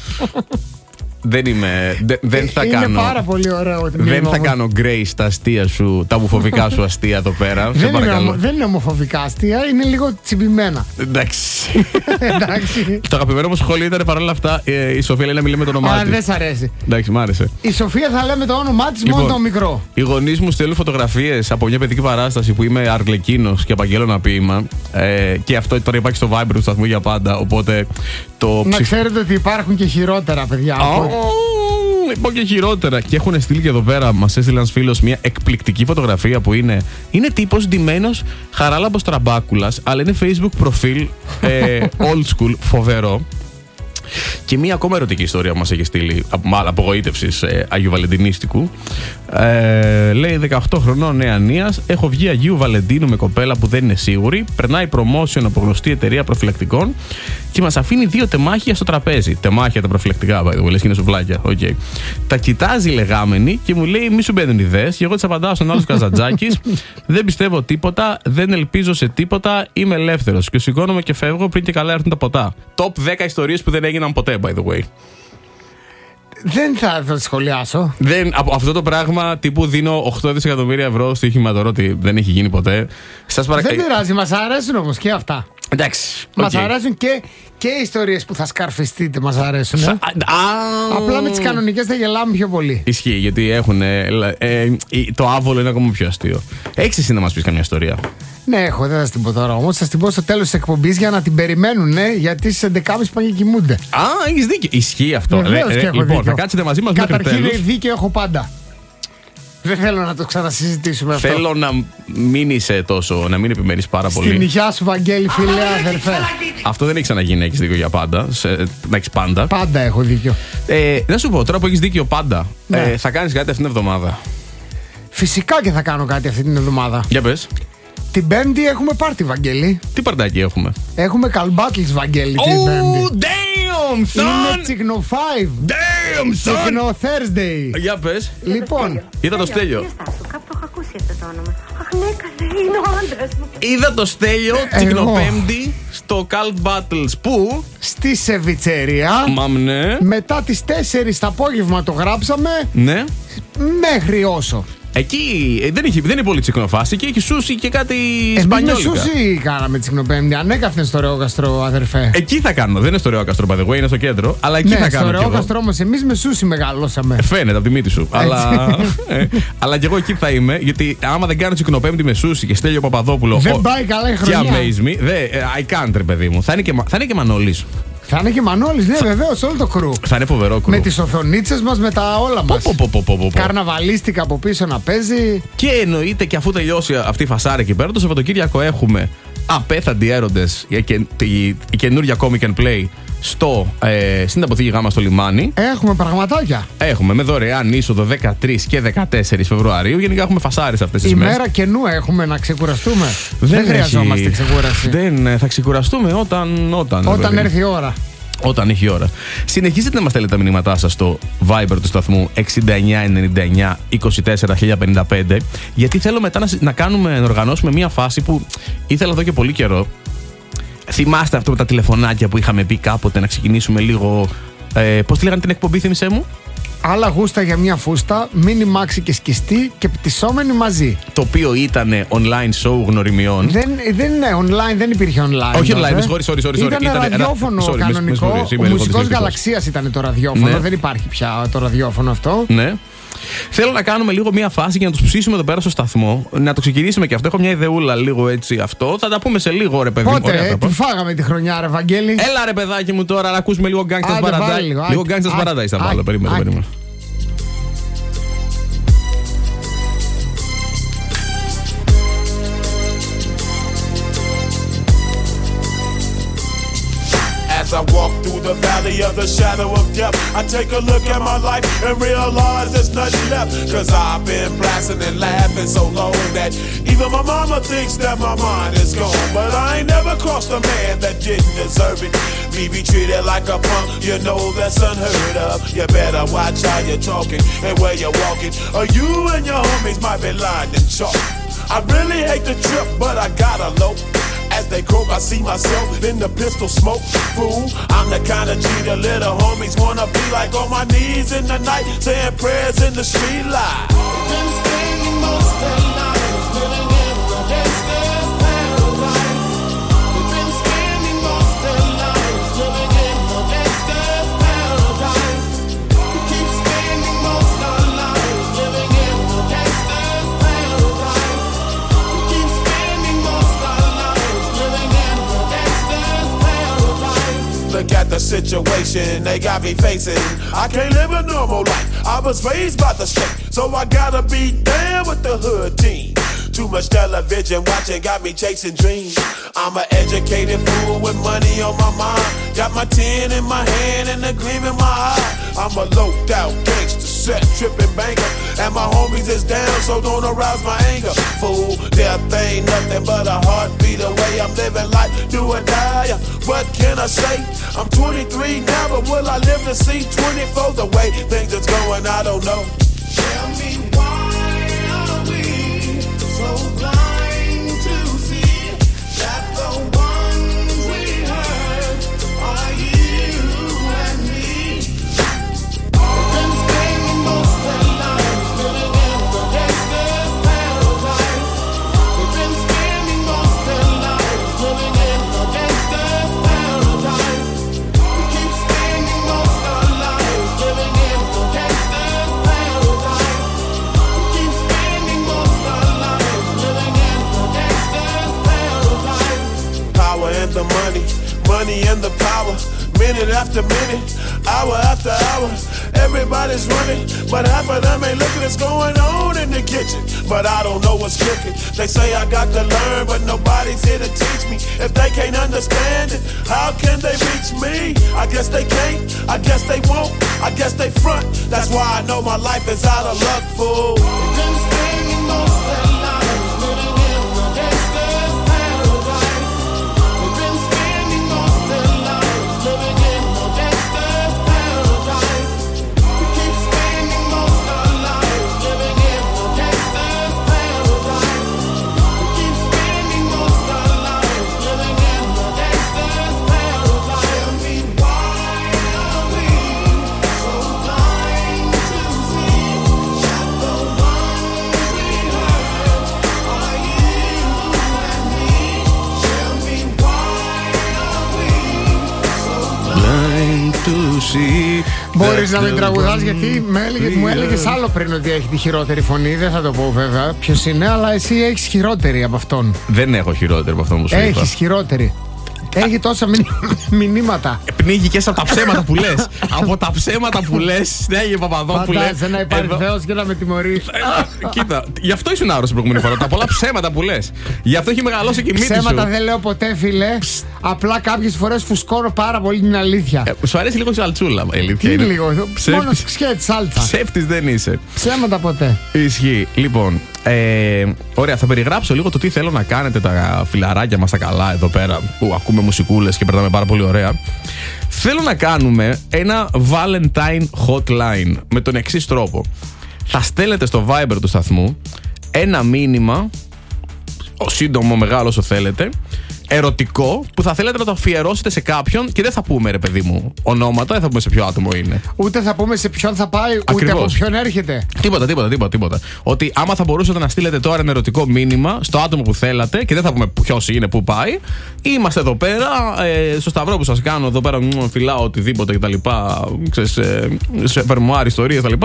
D: Δεν είμαι. δε- δεν θα
E: Είναι
D: κάνω.
E: πάρα πολύ ωραίο. το
D: Δεν
E: meme
D: θα
E: όμως.
D: κάνω grace τα αστεία σου, τα βουφοβικά σου αστεία εδώ πέρα. Σε
E: Δεν είναι,
D: παρακαλώ.
E: ομο- δεν είναι ομοφοβικά αστεία, είναι λίγο τσιμπημένα.
D: Εντάξει.
E: Εντάξει.
D: Το αγαπημένο μου σχόλιο ήταν παρόλα αυτά ε, η Σοφία λέει να μην λέμε το όνομά
E: Α,
D: της.
E: δεν σ' αρέσει.
D: Εντάξει, μ' άρεσε.
E: Η Σοφία θα λέμε το όνομά τη μόνο το μικρό.
D: Οι γονείς μου στέλνουν φωτογραφίες από μια παιδική παράσταση που είμαι αρλεκίνος και απαγγέλω ένα ποίημα. Ε, και αυτό τώρα υπάρχει στο Viber του σταθμού για πάντα. Οπότε το
E: Να
D: ψηφ-
E: ξέρετε ότι υπάρχουν και χειρότερα, παιδιά. από-
D: Λοιπόν και χειρότερα. Και έχουν στείλει και εδώ πέρα, μας έστειλε ένας φίλος μια εκπληκτική φωτογραφία που είναι, είναι τύπος ντυμένος Χαράλαμπος Τραμπάκουλας, αλλά είναι Facebook προφίλ ε, old school, φοβερό. Και μία ακόμα ερωτική ιστορία που μας έχει στείλει απογοήτευσης ε, Αγίου Βαλεντινίστικου. Ε, λέει δεκαοκτώ χρονών νεανίας. Έχω βγει Αγίου Βαλεντίνου με κοπέλα που δεν είναι σίγουρη. Περνάει promotion από γνωστή εταιρεία προφυλακτικών και μας αφήνει δύο τεμάχια στο τραπέζι. Τεμάχια τα προφυλακτικά, by the way, λες και είναι σουβλάκια. Okay. Τα κοιτάζει λεγάμενη και μου λέει: μη σου μπαίνουν ιδέες. Και εγώ της απαντάω στον άλλο Καζαντζάκης: δεν πιστεύω τίποτα, δεν ελπίζω σε τίποτα, είμαι ελεύθερος. Και σηκώνομαι και φεύγω πριν και καλά έρθουν τα ποτά. Top δέκα ιστορίες που δεν έγιναν ποτέ, by the way.
E: Δεν θα το σχολιάσω.
D: Δεν, από αυτό το πράγμα τύπου δίνω οκτώ δισεκατομμύρια ευρώ στο στοιχηματορότη, δεν έχει γίνει ποτέ. Σας παρακαλώ.
E: Δεν πειράζει, μας αρέσουν όμως και αυτά.
D: Εντάξει.
E: Μας
D: οκ.
E: αρέσουν και, και οι ιστορίες που θα σκαρφιστείτε μας αρέσουν. ε.
D: Α, α,
E: Απλά με τις κανονικές θα γελάμε πιο πολύ.
D: Ισχύει, γιατί έχουν. Ε, ε, το άβολο είναι ακόμα πιο αστείο. Έχεις εσύ να μας πεις καμιά ιστορία?
E: Ναι, έχω, δεν θα σας την πω τώρα όμως. Θα την πω στο τέλος της εκπομπής για να την περιμένουν, ναι, γιατί στις έντεκα και μισή πάνε και κοιμούνται.
D: Α, έχεις δίκιο. Ισχύει αυτό.
E: Βεβαίως
D: Ε, ε,
E: και έχω
D: λοιπόν,
E: δίκιο.
D: θα κάτσετε μαζί μας μέχρι
E: Καταρχήν,
D: τέλους.
E: δίκαιο έχω πάντα. Δεν θέλω να το ξανασυζητήσουμε αυτό.
D: Θέλω να μην είσαι τόσο, να μην επιμένεις πάρα
E: Στην
D: πολύ.
E: υγειά σου, Βαγγέλη, φίλε, αδερφέ.
D: Αυτό δεν έχει ξαναγίνει να έχεις δίκιο για πάντα. Σε, να έχεις πάντα.
E: Πάντα έχω δίκιο.
D: Ε, να σου πω, τώρα που έχεις δίκιο πάντα,
E: Ναι.
D: ε, θα κάνεις κάτι αυτήν την εβδομάδα.
E: Φυσικά και θα κάνω κάτι αυτή την εβδομάδα.
D: Για πες.
E: Την Πέμπτη έχουμε πάρτι, Βαγγέλη.
D: Τι παρτάκι έχουμε?
E: Έχουμε Call Battles, Βαγγέλη, την Πέμπτη.
D: damn,
E: Είναι τσικνο πέντε.
D: Damn,
E: Τσικνο Thursday.
D: Για πες.
E: Λοιπόν,
D: Είδα το Στέλιο.
J: Κάπου το έχω ακούσει αυτό το όνομα. Αχ, ναι, καλέ, είναι ο άντρας μου.
D: Είδα το Στέλιο
E: Εγώ.
D: Τσικνοπέμπτη στο Cult Battles. Πού?
E: στη Σεβιτσέρια.
D: Μαμ, ναι.
E: Μετά τις τέσσερις το απόγευμα το γράψαμε
D: Ναι.
E: μέχρι όσο.
D: Εκεί ε, δεν, έχει, δεν είναι πολύ τσικνοφάση και έχει σούσι και κάτι
E: Εμείς με
D: σπανιόλικα.
E: σούσι κάναμε τσικνοπέμπτη. Ανέκαθεν στο Ρεόκαστρο, αδερφέ.
D: Εκεί θα κάνω. Δεν είναι στο Ρεόκαστρο, by the way, είναι στο κέντρο. Αλλά εκεί
E: Ναι,
D: θα
E: στο
D: κάνω. κι εγώ.
E: Ρεόκαστρο όμως εμείς με σούσι μεγαλώσαμε.
D: Ε, Φαίνεται από τη μύτη σου. Αλλά, ε, αλλά κι εγώ εκεί θα είμαι, γιατί άμα δεν κάνω τσικνοπέμπτη με σούσι και Στέλιο Παπαδόπουλο.
E: Δεν
D: ο-
E: πάει καλά η
D: Και
E: χρονιά.
D: amaze me. Δε, ε, I can't, ρε παιδί μου. Θα είναι και, μα- θα είναι και Μανώλης.
E: Θα είναι και Μανώλης, ναι, βεβαίως, όλο το κρου.
D: Θα είναι φοβερό κρου.
E: Με τις οθονίτσες μας, με τα όλα
D: Πω,
E: μας.
D: πω, πω, πω, πω, πω.
E: Καρναβαλίστικα από πίσω να παίζει.
D: Και εννοείται και αφού τελειώσει αυτή η φασάρα εκεί πέρα, το Σαββατοκύριακο έχουμε απέθαντοι έρωτες, η, η, η καινούργια Comic and Play στο, ε, στην αποθήκη Γάμα στο λιμάνι.
E: Έχουμε πραγματάκια.
D: Έχουμε με δωρεάν είσοδο δεκατρείς και δεκατέσσερις Φεβρουαρίου. Γενικά έχουμε φασάρες αυτές τις μέρες.
E: Ημέρα καινού έχουμε να ξεκουραστούμε. Δεν,
D: έχει-
E: χρειαζόμαστε ξεκούραση.
D: Δεν, ε, θα ξεκουραστούμε όταν. Όταν,
E: Όταν
D: παιδί μου.
E: έρθει η ώρα.
D: Όταν έχει ώρα. Συνεχίζετε να μας στέλνετε τα μηνύματά σας στο Viber του σταθμού εξήντα εννιά ενενήντα εννιά είκοσι τέσσερα χίλια πενήντα πέντε, γιατί θέλω μετά να, να κάνουμε, να οργανώσουμε μια φάση που ήθελα εδώ και πολύ καιρό. Θυμάστε αυτό με τα τηλεφωνάκια που είχαμε πει κάποτε, να ξεκινήσουμε λίγο. Ε, πώς τη λέγανε την εκπομπή, θύμισέ μου?
E: Άλλα γούστα για μια φούστα, μίνι μάξι και σκιστή και πτυσσόμενοι μαζί.
D: Το οποίο ήταν online show γνωριμιών.
E: Δεν, δεν είναι online, δεν υπήρχε online.
D: Όχι online, με συγχωρείς, sorry, sorry.
E: Ήταν ραδιόφωνο
D: sorry,
E: κανονικό.
D: Με, με, με, με,
E: ο Μουσικός Γαλαξίας ήταν το ραδιόφωνο.
D: Ναι.
E: Δεν υπάρχει πια το ραδιόφωνο αυτό.
D: Ναι. Θέλω να κάνουμε λίγο μια φάση για να τους ψήσουμε εδώ πέρα στο σταθμό. Να το ξεκινήσουμε και αυτό. Έχω μια ιδεούλα λίγο έτσι αυτό. Θα τα πούμε σε λίγο, ρε παιδί μου.
E: Πότε, ε, τη φάγαμε τη χρονιά, ρε Βαγγέλη.
D: Έλα, ρε παιδάκι μου τώρα να ακούσουμε λίγο Gangsta's Paradise. Λίγο Gangsta's Paradise θα βάλω. Περίμενε, περίμενε.
K: As I walk through the valley of the shadow of death, I take a look at my life and realize there's nothing left. Cause I've been blasting and laughing so long that even my mama thinks that my mind is gone. But I ain't never crossed a man that didn't deserve it. Me be treated like a punk, you know that's unheard of. You better watch how you're talking and where you're walking, or you and your homies might be lying in chalk. I really hate the trip, but I gotta low. As they croak, I see myself in the pistol smoke. Fool, I'm the kind of G the little homies wanna be like, on my knees in the night, saying prayers in the street light. Been spending most of their lives living in the gangster's paradise. We've been spending most of their lives living in the gangster's paradise. We keep spending most of our lives living in the gangster's paradise. We keep spending most of our lives living in the gangster's paradise. Look at the situation they got me facing. I can't live a normal life. I was raised by the state, so I gotta be down with the hood team. Too much television watching got me chasing dreams. I'm an educated fool with money on my mind. Got my tin in my hand and a gleam in my eye. I'm a loped out gangster, set tripping banker, and my homies is down, so don't arouse my anger. Fool, death ain't nothing but a heartbeat away. I'm living life, do or die. What can I say? I'm twenty-three now, but will I live to see twenty-four? The way things is going, I don't know. Tell me why are we so blind to see that the ones we hurt are you and me? We've been spending most of our lives living in the gangster's paradise. We've been spending most of our lives living in the gangster's paradise. We keep spending most of our lives living in the gangster's paradise. We keep spending most of our lives living in the gangster's paradise. Power and the money, money and the power. Minute after minute, hour after hour, everybody's running, but half of them ain't looking what's going on in the kitchen. But I don't know what's cooking. They say I got to learn, but nobody's here to teach me. If they can't understand it, how can they reach me? I guess they can't, I guess they won't, I guess they front. That's why I know my life is out of luck, fool. We've been spending most of their lives living in the gangster's paradise. We've been spending most of their lives living in the gangster's paradise. We keep spending most of our lives living in the gangster's paradise. We keep spending most of our lives living in the gangster's paradise. Tell me why are we so blind to see that the ones we hurt are you and me? Tell me why are we so
D: blind to see.
E: Μπορείς να μην τραγουδάς, γιατί με έλεγε, μου έλεγες άλλο πριν ότι έχει τη χειρότερη φωνή. Δεν θα το πω βέβαια ποιος είναι, αλλά εσύ έχεις χειρότερη από αυτόν.
D: Δεν έχω χειρότερη από αυτόν που σου είπα.
E: Έχεις χειρότερη. Έχει τόσα μηνύματα.
D: Πνίγηκες από τα ψέματα που λες. Από τα ψέματα που λες, Στέλιο Παπαδόπουλε.
E: Φαντάζεσαι να υπάρχει Θεός και να με τιμωρεί.
D: Κοίτα, γι' αυτό ήσουν άρρωστος την προηγούμενη φορά. Τα πολλά ψέματα που λες. Γι' αυτό έχει μεγαλώσει και η μύτη σου.
E: Ψέματα δεν λέω ποτέ, φίλε. Απλά κάποιες φορές φουσκώνω πάρα πολύ την αλήθεια.
D: Ε, σου αρέσει λίγο η σαλτσούλα, η αλήθεια.
E: Τι
D: είναι.
E: λίγο, μόνο σκέτ, σάλτσα.
D: Ψεύτης δεν είσαι.
E: Ψέματα ποτέ.
D: Ισχύει. Λοιπόν, ε, ωραία, θα περιγράψω λίγο το τι θέλω να κάνετε τα φιλαράκια μας τα καλά εδώ πέρα που ακούμε μουσικούλες και περνάμε πάρα πολύ ωραία. Θέλω να κάνουμε ένα Valentine Hotline με τον εξής τρόπο. Θα στέλνετε στο Viber του σταθμού ένα μήνυμα, σύντομο, μεγάλο όσο θέλετε, ερωτικό, που θα θέλετε να το αφιερώσετε σε κάποιον και δεν θα πούμε, ρε παιδί μου, ονόματα, δεν θα πούμε σε ποιο άτομο είναι.
E: Ούτε θα πούμε σε ποιον θα πάει, ούτε
D: Ακριβώς.
E: από ποιον έρχεται.
D: Τίποτα, τίποτα, τίποτα, τίποτα. Ότι άμα θα μπορούσατε να στείλετε τώρα ένα ερωτικό μήνυμα στο άτομο που θέλατε και δεν θα πούμε ποιος είναι, πού πάει. Είμαστε εδώ πέρα, ε, στο σταυρό που σας κάνω εδώ πέρα, μου φυλάω οτιδήποτε κτλ. Ξέρεις, ε, σε φερμουάρ, ιστορίες κτλ.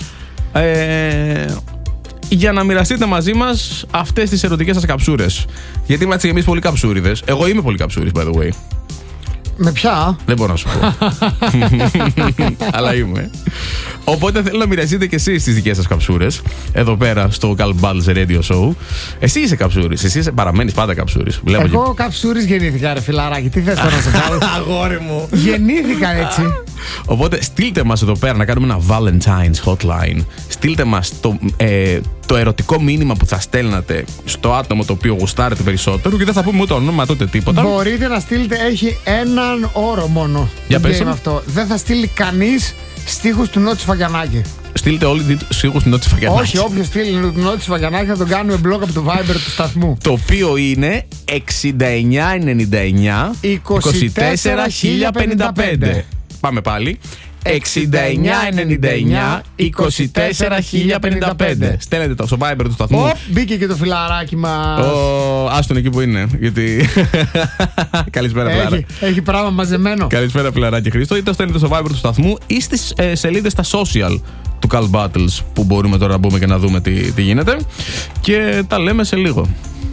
D: Ε, για να μοιραστείτε μαζί μας αυτές τις ερωτικές σας καψούρες. Γιατί είμαστε εμείς πολύ καψούριδες. Εγώ είμαι πολύ καψούρης, by the way.
E: Με ποια?
D: Δεν μπορώ να σου πω. Αλλά είμαι. Οπότε θέλω να μοιραστείτε και εσείς τις δικές σας καψούρες εδώ πέρα στο Calb Battles Radio Show. Εσύ είσαι καψούρης. Εσύ είσαι, παραμένεις πάντα καψούρης.
E: Εγώ και... καψούρης γεννήθηκα, ρε φιλαράκι. Τι θες τώρα να σε κάνω?
D: Αγόρι μου.
E: Γεννήθηκα έτσι.
D: Οπότε στείλτε μας εδώ πέρα να κάνουμε ένα Valentine's Hotline. Στείλτε μας το, ε, το ερωτικό μήνυμα που θα στέλνατε στο άτομο το οποίο γουστάρετε περισσότερο και δεν θα πούμε ούτε όνομα ούτε τίποτα.
E: Μπορείτε να στείλετε, έχει έναν όρο μόνο.
D: Για πες.
E: Αυτό. Δεν θα στείλει κανείς στίχους του Νότσι Φαγιανάκη.
D: Στείλτε όλοι στίχους του Νότσι Φαγιανάκη.
E: Όχι, όποιος στείλει του Νότσι Φαγιανάκη θα τον κάνουμε blog από το Viber του σταθμού.
D: Το οποίο είναι εξήντα εννιά ενενήντα εννιά είκοσι τέσσερα χίλια πενήντα πέντε. Πάμε πάλι. εξήντα εννιά ενενήντα εννιά είκοσι τέσσερα χίλια πενήντα πέντε. Στέλνετε το στο Viber του σταθμού.
E: Οπ, μπήκε και το φιλαράκι μας.
D: Ο, άστον εκεί που είναι. Γιατί. Καλησπέρα, φιλαράκι.
E: Έχει πράγμα μαζεμένο.
D: Καλησπέρα, φιλαράκι Χρήστο. Είτε στέλνετε στο Viber του σταθμού ή στις ε, σελίδες στα social του Calb Battles που μπορούμε τώρα να μπούμε και να δούμε τι, τι γίνεται. Και τα λέμε σε λίγο.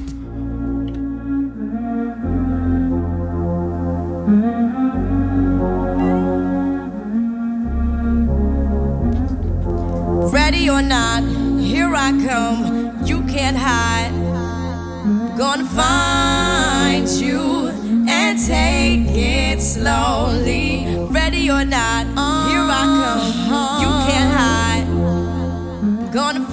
L: Ready or not, here I come. You can't hide. Gonna find you and take it slowly. Ready or not, here I come. You can't hide. Gonna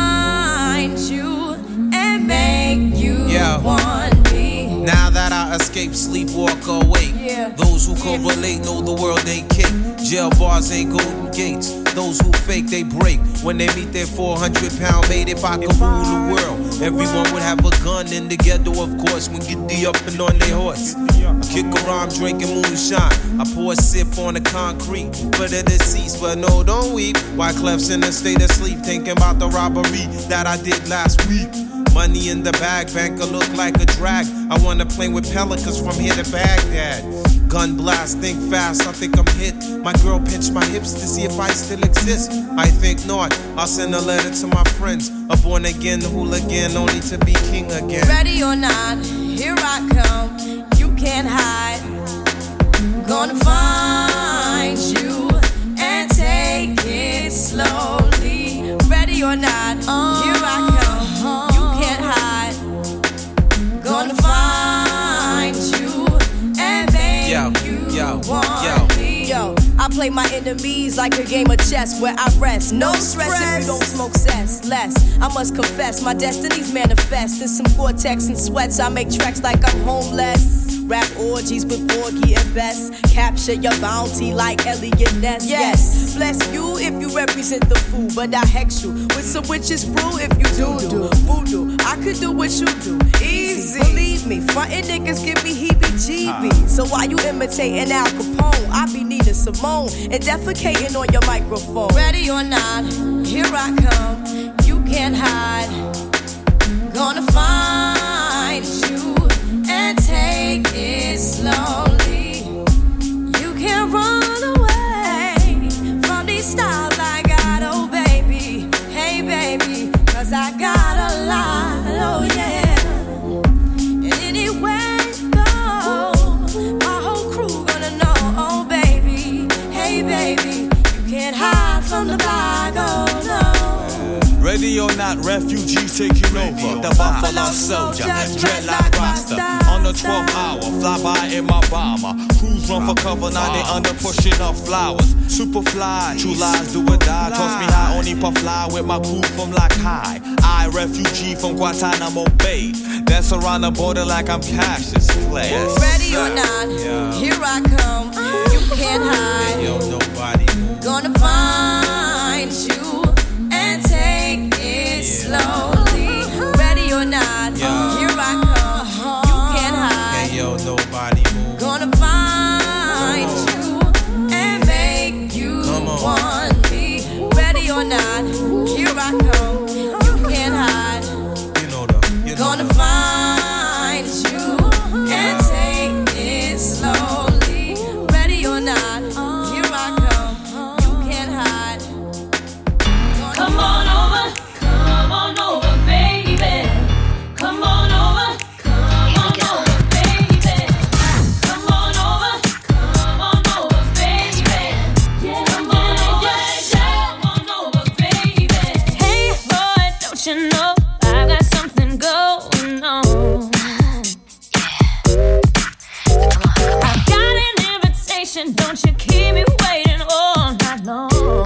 L: find you and make you
M: yeah.
L: want me.
M: Now that I escape, sleep, walk, awake.
L: Yeah.
M: Those who correlate know the world ain't cake. Jail bars ain't golden gates. Those who fake, they break. When they meet their four hundred pound mate, if I could rule the world, everyone would have a gun in the ghetto, of course, when get the up and on their horse. I kick around drinking moonshine. I pour a sip on the concrete for the deceased, but no, don't weep. Why Clef's in a state of sleep, thinking about the robbery that I did last week. Money in the bag, banker look like a drag. I wanna play with pelicans from here to Baghdad. Gun blast, think fast, I think I'm hit. My girl pinched my hips to see if I still exist. I think not, I'll send a letter to my friends. A born again hooligan, only to be king again.
L: Ready or not, here I come. You can't hide. Gonna find you and take it slowly. Ready or not, here I come. You can't hide. Gonna find you and make
M: Yo,
L: you
M: yo,
L: want
M: yo.
L: me. Yo, I play my enemies like a game of chess where I rest. No stress if you don't smoke cess. Less, I must confess, my destinies manifest. In some Gore-Tex and sweats, I make tracks like I'm homeless. Rap orgies with Borgie and Best. Capture your bounty like Elliot Ness. Yes, bless you if you represent the fool, but I hex you with some witches brew if you do do voodoo. I could do what you do, easy. Believe me, frontin' niggas give me heebie-jeebies. So while you imitating Al Capone, I be Nina Simone and defecating on your microphone. Ready or not, here I come. You can't hide. Gonna find you and take it slowly. You can't run away from these styles I got, oh baby. Hey baby, cause I got a lot, oh yeah. And anywhere you go, my whole crew gonna know, oh baby. Hey baby, you can't hide from the block, oh no.
N: Ready or not, refugees taking over. The Buffalo Soldier, dreadlock roster. On the
M: the twelfth hour. Fly by in my bomber. Crews run for cover, now they under pushing up flowers. Super fly, true lies do or die. Toss me high, only puff fly with my crew from Lock High. I, refugee from Guantanamo Bay. Dance around the border like I'm Cassius Clay.
L: Ready or not, yeah. Here I come. Yeah. You can't hide.
M: Yo, nobody.
L: Gonna find you and take it yeah. slowly. Ready or not, yeah. Here I come. You can't hide.
M: Hey, yo, nobody.
L: Gonna find you and make you want me. Ready or not, here I come. You can't hide.
M: You know the. You know
L: Gonna
M: the.
L: find you and take it slowly. Ready or not, here I come. You can't hide.
F: Come on over, come on over, baby. Come on over, come on over, baby. Come on over, come on over, baby. Yeah, come on over, come on over, baby. Hey boy, don't you know I got something going on? I got an invitation, don't you keep me waiting all night long.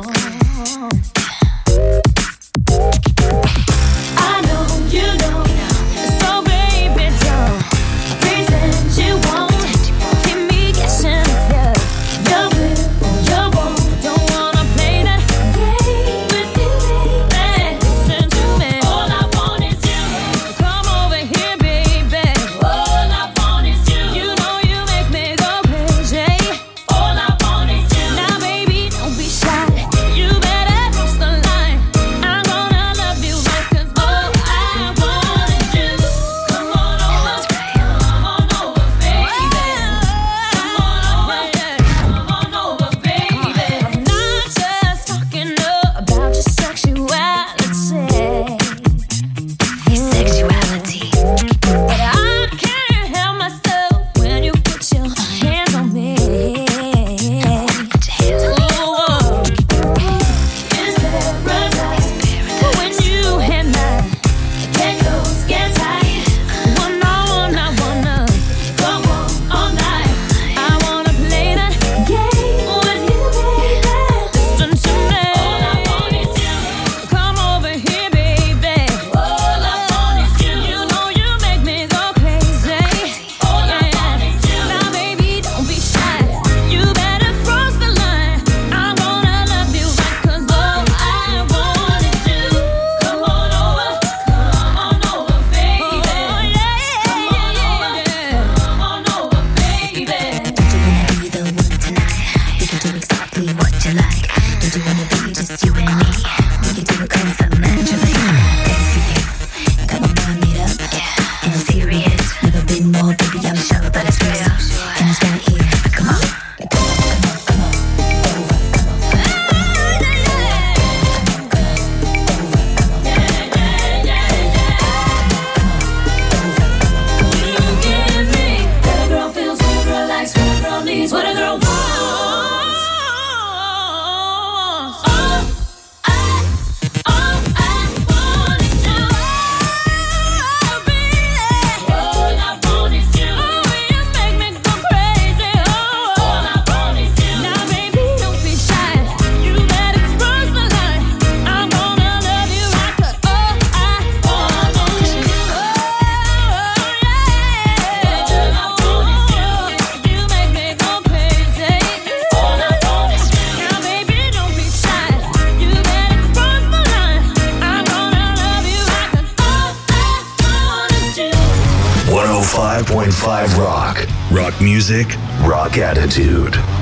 F: I know you know, so baby don't pretend you won't keep me guessing if you will or you won't. Don't wanna play that game with you, baby. Listen to me. All I want is you. Come over here, baby. All I want is you. You know you make me go crazy. All I want is you. Now baby, don't be shy. You better cross the line. I'm gonna love you right, 'cause all I want is you. Come on over, come on over, baby. Come on over, come on over, baby. I'm not just talking about your sexuality, sexuality, but I can't help myself when you put your hands on me. Ooh, it's paradise when you and I get close, get tight. Wanna, wanna, wanna go on all night. I wanna play that game with you, baby. Listen to me. All I want is you. Come over here, baby. All I want is you. You know you make me go crazy. All I want is you. Now, baby, don't be shy. You better cross the line. I'm gonna love you right, 'cause all I want is you. Come on over, come on over, baby. Oh, yeah, come on over, come on over, baby.
N: Don't you wanna be the one tonight? We can do exactly what you like. Don't you wanna be just you and me? We can do it cause I'm naturally ready for you. Got my mind made up, and I'm serious. Never been more, baby, I'm sure, but it's real. And it's right here. Come on, come on, come on, come on. Over, come on, come on,
F: You give me what a girl feels, what a girl likes, what a girl needs, what a girl wants. All I, all I want is you. Oh, baby. All I want is you. Oh, you make me go crazy. Oh, all I want is you. Now, baby, don't be shy. You better cross the line. I'm gonna love you right, 'cause all I want is you. Oh, yeah. All I want is you. You make me go crazy. All I want is you. Now, baby, don't be shy. You better cross the line. I'm gonna love you right, 'cause all I want is you.
B: one oh five point five Rock. Rock music, rock attitude.